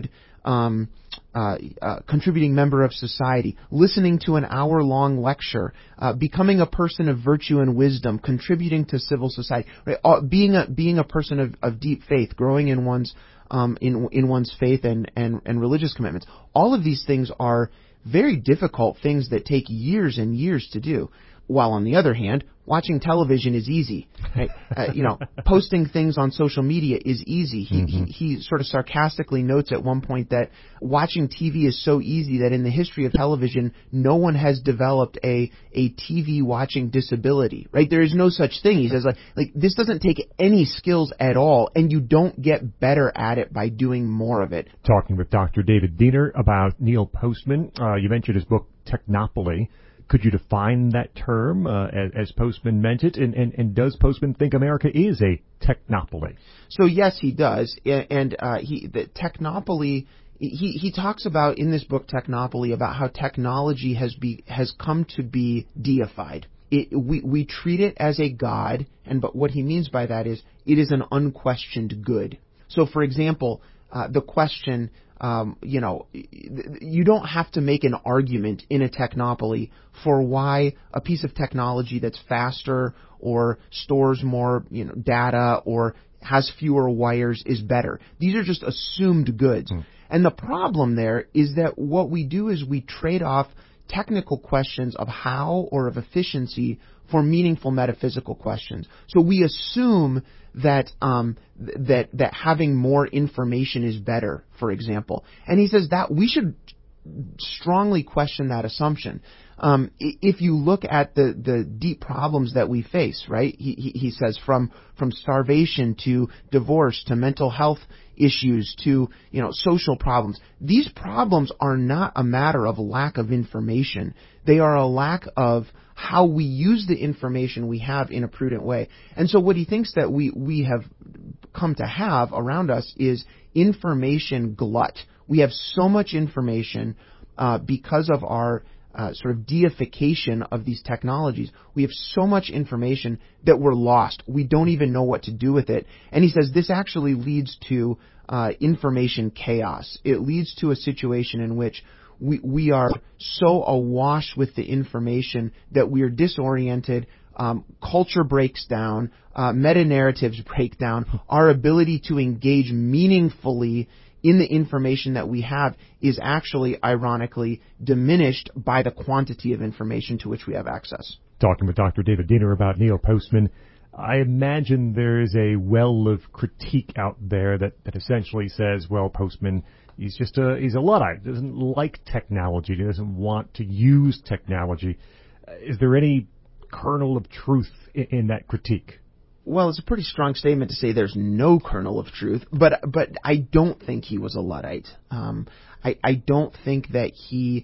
um, uh, uh, contributing member of society, listening to an hour-long lecture, uh, becoming a person of virtue and wisdom, contributing to civil society, right? Uh, being a being a person of, of deep faith, growing in one's um, in in one's faith and, and and religious commitments. All of these things are very difficult things that take years and years to do. While on the other hand, watching television is easy. Right? Uh, you know, posting things on social media is easy. He, mm-hmm. he he sort of sarcastically notes at one point that watching T V is so easy that in the history of television, no one has developed a a T V watching disability. Right? There is no such thing. He says like like this doesn't take any skills at all, and you don't get better at it by doing more of it. Talking with Doctor David Diener about Neil Postman. Uh, you mentioned his book Technopoly. Could you define that term uh, as, as Postman meant it? And, and, and does Postman think America is a technopoly? So yes, he does. And uh, he the technopoly. He he talks about in this book Technopoly about how technology has be has come to be deified. It, we we treat it as a god, and but what he means by that is it is an unquestioned good. So, for example, uh, the question. Um, you know, you don't have to make an argument in a technopoly for why a piece of technology that's faster or stores more, you know, data or has fewer wires is better. These are just assumed goods. Mm. And the problem there is that what we do is we trade off technical questions of how or of efficiency for meaningful metaphysical questions. So we assume that um, th- that that having more information is better, for example. And he says that we should strongly question that assumption. Um, if you look at the, the deep problems that we face, right? He, he, he says from from starvation to divorce to mental health issues to, you know, social problems. These problems are not a matter of lack of information. They are a lack of how we use the information we have in a prudent way. And so what he thinks that we, we have come to have around us is information glut. We have so much information uh, because of our uh, sort of deification of these technologies. We have so much information that we're lost. We don't even know what to do with it. And he says this actually leads to uh, information chaos. It leads to a situation in which we, we are so awash with the information that we are disoriented. Um, culture breaks down, uh, meta-narratives break down. Our ability to engage meaningfully in the information that we have is actually, ironically, diminished by the quantity of information to which we have access. Talking with Doctor David Diener about Neil Postman, I imagine there is a well of critique out there that, that essentially says, well, Postman, he's just a, he's a Luddite, doesn't like technology, he doesn't want to use technology. Is there any kernel of truth in, in that critique? Well, it's a pretty strong statement to say there's no kernel of truth, but but I don't think he was a Luddite. Um, I, I don't think that he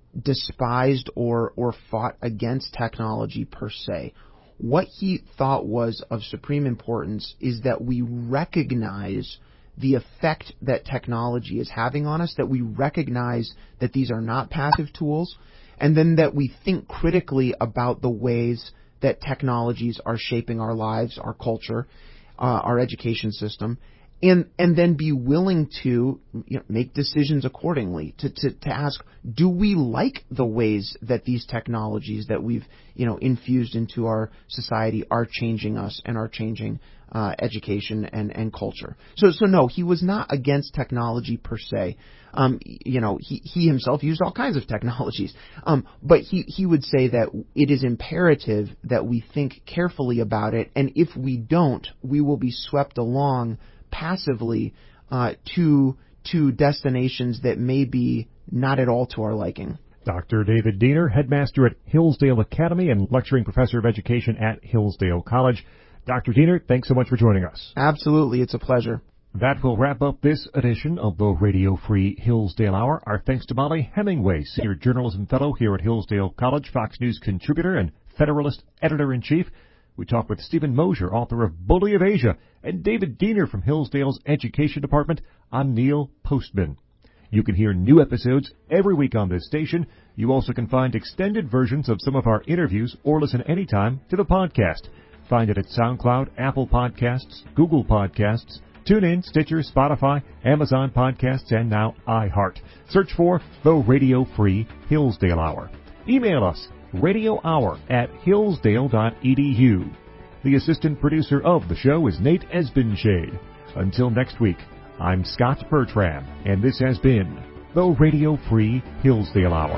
despised or or fought against technology per se. What he thought was of supreme importance is that we recognize the effect that technology is having on us, that we recognize that these are not passive tools, and then that we think critically about the ways that technologies are shaping our lives, our culture, uh, our education system, and and then be willing to, you know, make decisions accordingly, to, to, to ask, do we like the ways that these technologies that we've, you know, infused into our society are changing us and are changing uh, education and, and culture? So so no, he was not against technology per se. Um, you know, he, he himself used all kinds of technologies. Um, but he, he would say that it is imperative that we think carefully about it, and if we don't, we will be swept along passively uh, to to destinations that may be not at all to our liking. Doctor David Diener, headmaster at Hillsdale Academy and lecturing professor of education at Hillsdale College. Doctor Diener, thanks so much for joining us. Absolutely, it's a pleasure. That will wrap up this edition of the Radio Free Hillsdale Hour. Our thanks to Molly Hemingway, Senior Journalism Fellow here at Hillsdale College, Fox News contributor and Federalist Editor-in-Chief. We talked with Stephen Mosier, author of Bully of Asia, and David Diener from Hillsdale's Education Department on Neil Postman. You can hear new episodes every week on this station. You also can find extended versions of some of our interviews or listen anytime to the podcast. Find it at SoundCloud, Apple Podcasts, Google Podcasts, TuneIn, Stitcher, Spotify, Amazon Podcasts, and now iHeart. Search for the Radio Free Hillsdale Hour. Email us, radio hour at hillsdale dot e d u. The assistant producer of the show is Nate Esbenshade. Until next week, I'm Scott Bertram, and this has been the Radio Free Hillsdale Hour.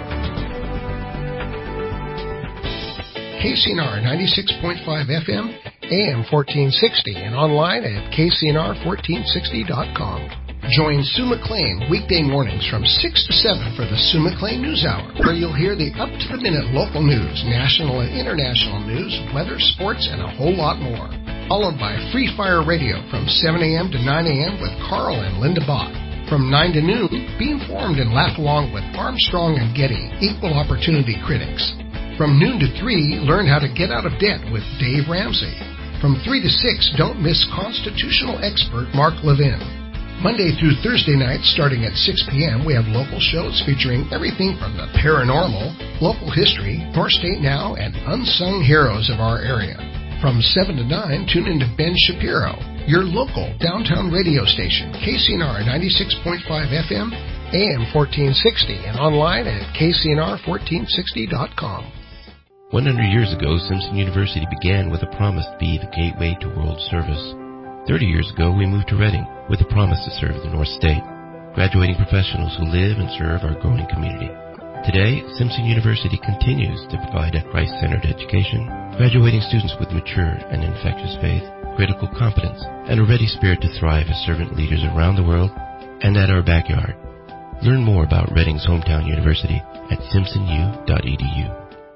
K C N R ninety-six point five F M, A M fourteen sixty, and online at k c n r fourteen sixty dot com. Join Sue McLean weekday mornings from six to seven for the Sue McLean News Hour, where you'll hear the up-to-the-minute local news, national and international news, weather, sports, and a whole lot more. Followed by Free Fire Radio from seven a.m. to nine a.m. with Carl and Linda Bott. From nine to noon, be informed and laugh along with Armstrong and Getty, equal opportunity critics. From noon to three, learn how to get out of debt with Dave Ramsey. From three to six, don't miss constitutional expert Mark Levin. Monday through Thursday nights, starting at six p.m., we have local shows featuring everything from the paranormal, local history, North State Now, and unsung heroes of our area. From seven to nine, tune in to Ben Shapiro, your local downtown radio station, K C N R ninety-six point five F M, A M fourteen sixty, and online at k c n r fourteen sixty dot com. one hundred years ago, Simpson University began with a promise to be the gateway to world service. thirty years ago, we moved to Reading with a promise to serve the North State, graduating professionals who live and serve our growing community. Today, Simpson University continues to provide a Christ-centered education, graduating students with mature and infectious faith, critical competence, and a ready spirit to thrive as servant leaders around the world and at our backyard. Learn more about Reading's hometown university at simpson u dot e d u.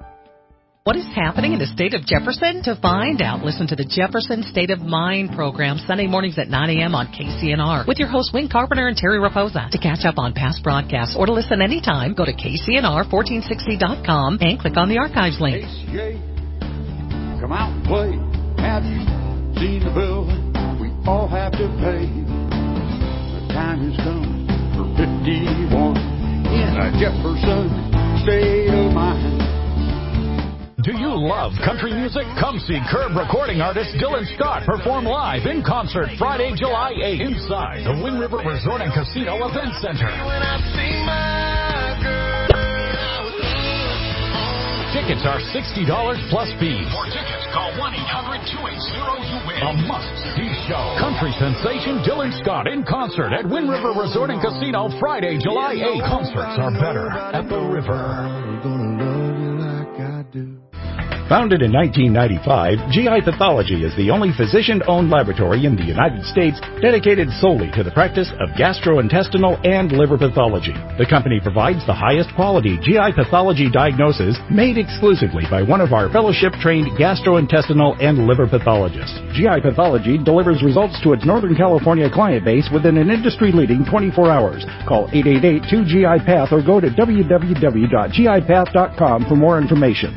What is happening in the state of Jefferson? To find out, listen to the Jefferson State of Mind program Sunday mornings at nine a.m. on K C N R with your hosts Wayne Carpenter and Terry Raposa. To catch up on past broadcasts or to listen anytime, go to k c n r fourteen sixty dot com and click on the archives link. A C A, come out and play. Have you seen the bill we all have to pay? The time has come for fifty-one in a Jefferson State of Mind. Do you love country music? Come see Curb recording artist Dylan Scott perform live in concert Friday, July eighth inside the Wind River Resort and Casino Event Center. Tickets are sixty dollars plus fees. For tickets, call one eight hundred two eight zero U W I N. A must-see show. Country sensation Dylan Scott in concert at Wind River Resort and Casino Friday, July eighth. Concerts are better at the river. Founded in nineteen ninety-five, G I Pathology is the only physician-owned laboratory in the United States dedicated solely to the practice of gastrointestinal and liver pathology. The company provides the highest quality G I pathology diagnosis made exclusively by one of our fellowship-trained gastrointestinal and liver pathologists. G I Pathology delivers results to its Northern California client base within an industry-leading twenty-four hours. Call eight eight eight two G I Path or go to w w w dot g i path dot com for more information.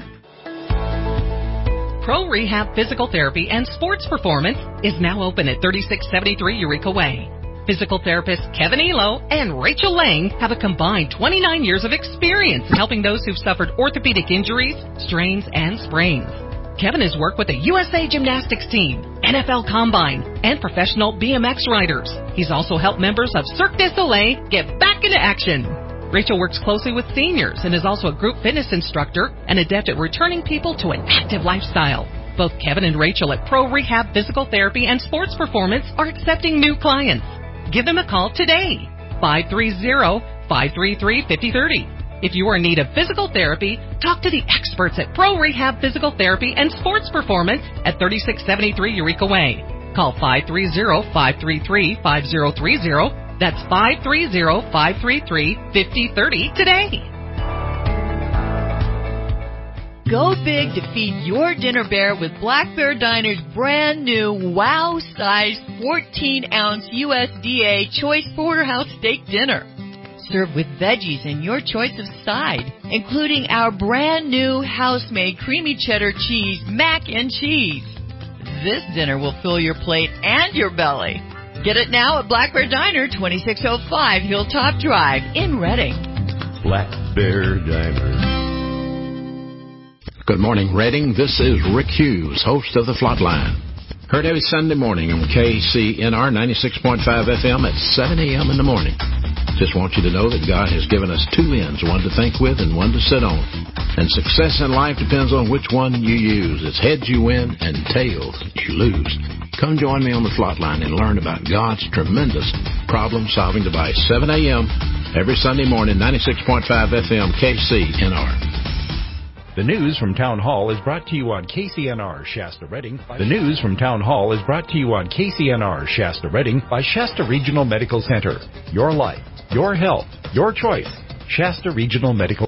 Pro Rehab Physical Therapy and Sports Performance is now open at thirty-six seventy-three Eureka Way. Physical therapists Kevin Elo and Rachel Lang have a combined twenty-nine years of experience in helping those who've suffered orthopedic injuries, strains, and sprains. Kevin has worked with the U S A Gymnastics team, N F L Combine, and professional B M X riders. He's also helped members of Cirque du Soleil get back into action. Rachel works closely with seniors and is also a group fitness instructor and adept at returning people to an active lifestyle. Both Kevin and Rachel at Pro Rehab Physical Therapy and Sports Performance are accepting new clients. Give them a call today, five three zero, five three three, five zero three zero. If you are in need of physical therapy, talk to the experts at Pro Rehab Physical Therapy and Sports Performance at thirty-six seventy-three Eureka Way. Call five three zero, five three three, five zero three zero. That's five three zero, five three three, five zero three zero today. Go big to feed your dinner bear with Black Bear Diner's brand new wow-sized fourteen ounce U S D A Choice Porterhouse Steak Dinner. Served with veggies and your choice of side, including our brand new house-made creamy cheddar cheese mac and cheese. This dinner will fill your plate and your belly. Get it now at Black Bear Diner, twenty-six oh five Hilltop Drive in Reading. Black Bear Diner. Good morning, Reading. This is Rick Hughes, host of The Flatline. Heard every Sunday morning on K C N R ninety-six point five F M at seven a.m. in the morning. Just want you to know that God has given us two ends, one to think with and one to sit on. And success in life depends on which one you use. It's heads you win and tails you lose. Come join me on the Slot Line and learn about God's tremendous problem-solving device. seven a.m. every Sunday morning, ninety-six point five F M, K C N R. The news from Town Hall is brought to you on K C N R Shasta Redding. The news from Town Hall is brought to you on K C N R Shasta Redding by Shasta Regional Medical Center. Your life, your health, your choice. Shasta Regional Medical